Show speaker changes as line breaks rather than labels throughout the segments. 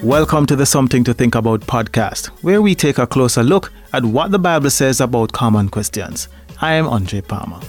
Welcome to the Something to Think About podcast, where we take a closer look at what the Bible says about common questions. I am Andre Palmer.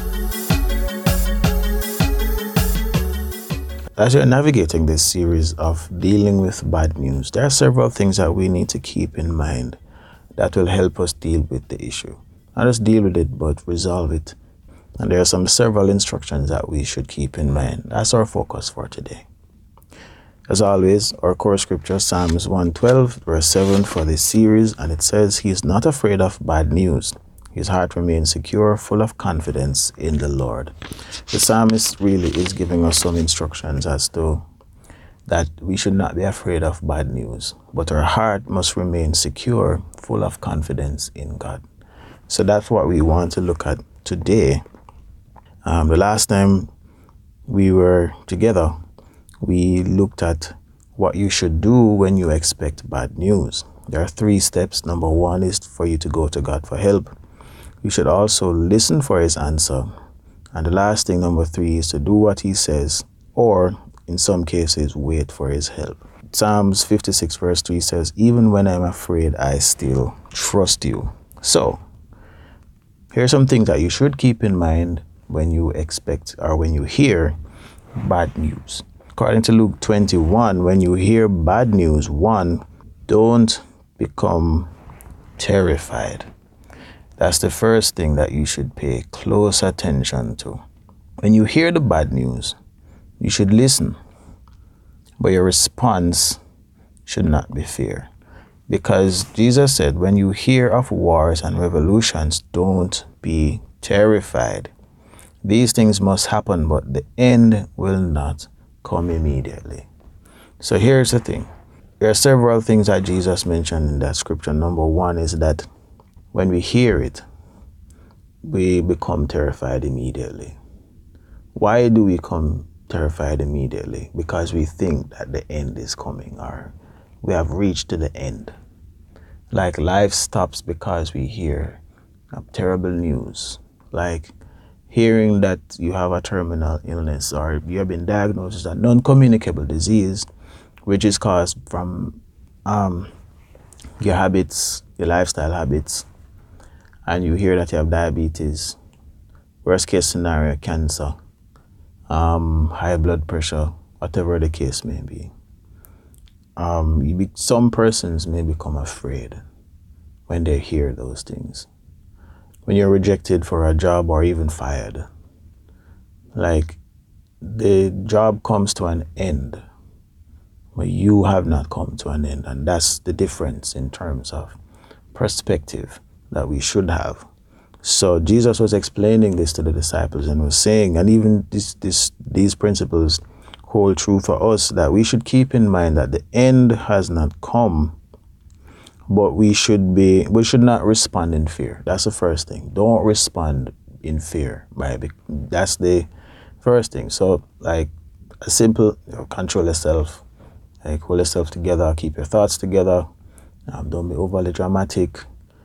As you're navigating this series of dealing with bad news, there are several things that we need to keep in mind that will help us deal with the issue. Not just deal with it, but resolve it. And there are several instructions that we should keep in mind. That's our focus for today. As always, our core scripture, Psalms 112, verse 7 for this series, and it says, "He is not afraid of bad news. His heart remains secure, full of confidence in the Lord." The psalmist really is giving us some instructions as to that we should not be afraid of bad news, but our heart must remain secure, full of confidence in God. So that's what we want to look at today. The last time we were together, we looked at what you should do when you expect bad news. There are 3 steps. Number 1 is for you to go to God for help. You should also listen for his answer. And the last thing, number 3, is to do what he says, or in some cases, wait for his help. Psalms 56 verse 3 says, "Even when I'm afraid, I still trust you." So, here are some things that you should keep in mind when you expect or when you hear bad news. According to Luke 21, when you hear bad news, 1, don't become terrified. That's the first thing that you should pay close attention to. When you hear the bad news, you should listen, but your response should not be fear. Because Jesus said, when you hear of wars and revolutions, don't be terrified. These things must happen, but the end will not come immediately. So here's the thing. There are several things that Jesus mentioned in that scripture. Number 1 is that when we hear it, we become terrified immediately. Why do we become terrified immediately? Because we think that the end is coming, or we have reached to the end. Like life stops because we hear terrible news. Like hearing that you have a terminal illness, or you have been diagnosed with a non-communicable disease, which is caused from your habits, your lifestyle habits, and you hear that you have diabetes, worst case scenario, cancer, high blood pressure, whatever the case may be. Some persons may become afraid when they hear those things. When you're rejected for a job or even fired, like the job comes to an end, but you have not come to an end. And that's the difference in terms of perspective that we should have. So Jesus was explaining this to the disciples and was saying, and even these principles hold true for us, that we should keep in mind that the end has not come, but we should not respond in fear. That's the first thing. Don't respond in fear, right? That's the first thing. So like a simple, control yourself, like hold yourself together, keep your thoughts together. Don't be overly dramatic.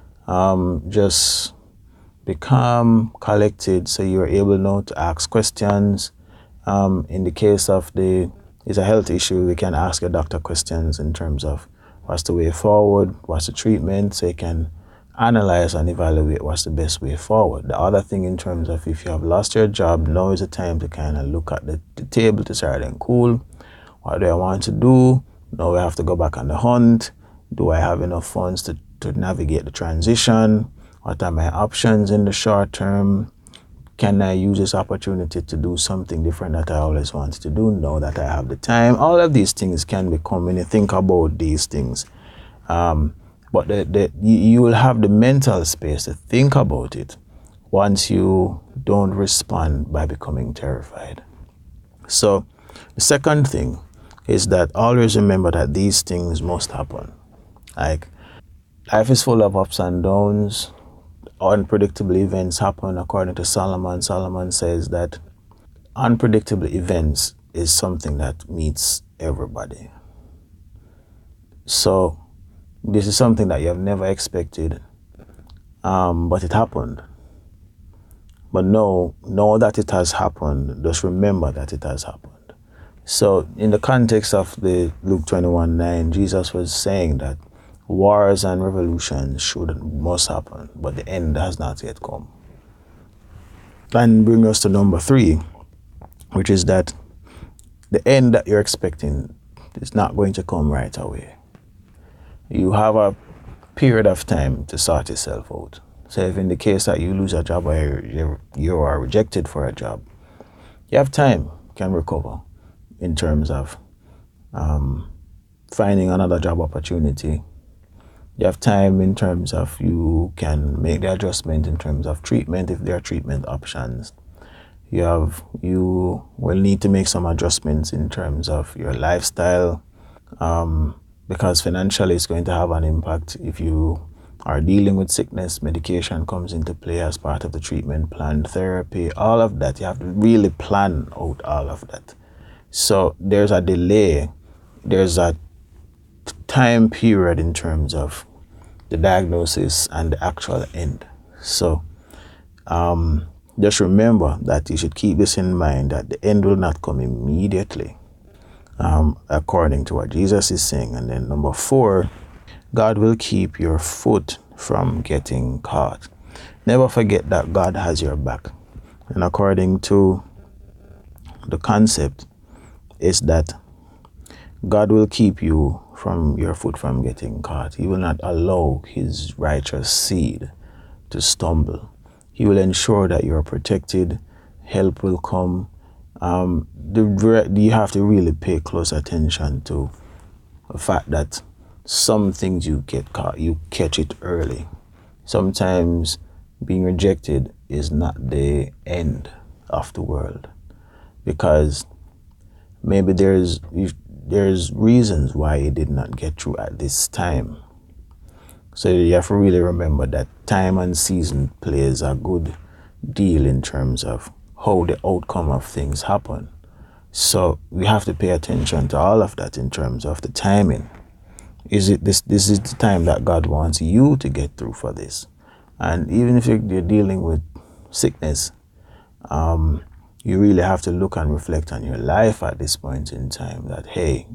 Just be calm, collected, so you're able now to ask questions. In the case of it's a health issue, we can ask a doctor questions in terms of what's the way forward, what's the treatment, so you can analyze and evaluate what's the best way forward. The other thing in terms of if you have lost your job, now is the time to kind of look at the table to start and cool. What do I want to do? Now I have to go back on the hunt. Do I have enough funds to navigate the transition? What are my options in the short term? Can I use this opportunity to do something different that I always wanted to do now that I have the time? All of these things can become, when you think about these things, but you will have the mental space to think about it once you don't respond by becoming terrified. So the second thing is that always remember that these things must happen. Like life is full of ups and downs. Unpredictable events happen. According to Solomon, Solomon says that unpredictable events is something that meets everybody. So this is something that you have never expected, but it happened. But know that it has happened. Just remember that it has happened. So in the context of the Luke 21:9, Jesus was saying that wars and revolutions must happen, but the end has not yet come. And bring us to number 3, which is that the end that you're expecting is not going to come right away. You have a period of time to sort yourself out. So if in the case that you lose a job or you are rejected for a job, you have time, you can recover in terms of finding another job opportunity. You have time in terms of you can make the adjustment in terms of treatment if there are treatment options. You will need to make some adjustments in terms of your lifestyle, because financially it's going to have an impact. If you are dealing with sickness, medication comes into play as part of the treatment plan, therapy, all of that. You have to really plan out all of that. So there's a delay, there's a time period in terms of the diagnosis and the actual end. So just remember that you should keep this in mind, that the end will not come immediately, according to what Jesus is saying. And then number 4, God will keep your foot from getting caught. Never forget that God has your back. And according to the concept is that God will keep you from your foot from getting caught. He will not allow his righteous seed to stumble. He will ensure that you're protected. Help will come. You have to really pay close attention to the fact that some things you get caught, you catch it early. Sometimes being rejected is not the end of the world, because maybe there's reasons why it did not get through at this time. So you have to really remember that time and season plays a good deal in terms of how the outcome of things happen. So we have to pay attention to all of that in terms of the timing. This is the time that God wants you to get through for this. And even if you're dealing with sickness, you really have to look and reflect on your life at this point in time, that, hey,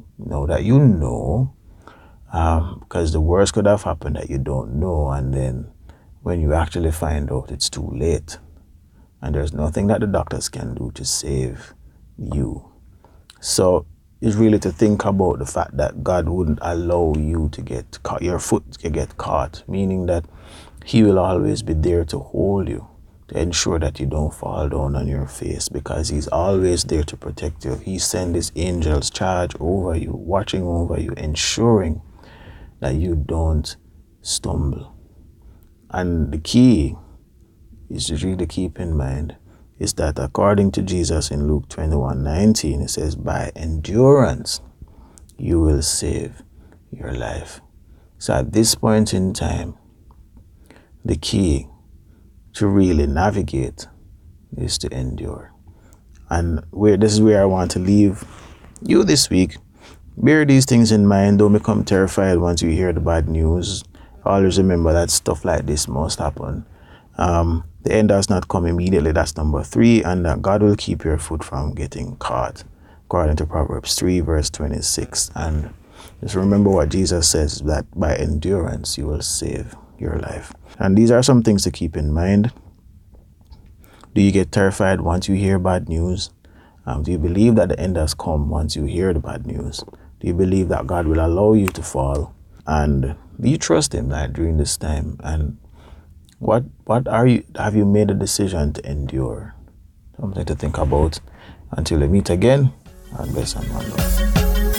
because the worst could have happened that you don't know, and then when you actually find out, it's too late. And there's nothing that the doctors can do to save you. So it's really to think about the fact that God wouldn't allow you to get caught, your foot to get caught, meaning that he will always be there to hold you, to ensure that you don't fall down on your face, because he's always there to protect you. He sends his angels charge over you, watching over you, ensuring that you don't stumble. And the key is to really keep in mind is that according to Jesus in Luke 21:19, it says, by endurance, you will save your life. So at this point in time, the key to really navigate is to endure. And this is where I want to leave you this week. Bear these things in mind. Don't become terrified once you hear the bad news. Always remember that stuff like this must happen. The end does not come immediately. That's number 3. And that God will keep your foot from getting caught, according to Proverbs 3 verse 26. And just remember what Jesus says, that by endurance you will save your life. And these are some things to keep in mind. Do you get terrified once you hear bad news? Do you believe that the end has come once you hear the bad news? Do you believe that God will allow you to fall? And do you trust him during this time? And what have you made a decision to endure? Something to think about. Until we meet again, God bless and one love.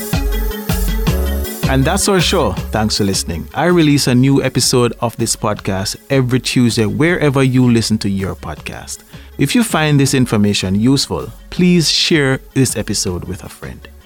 And that's our show. Thanks for listening. I release a new episode of this podcast every Tuesday, wherever you listen to your podcast. If you find this information useful, please share this episode with a friend.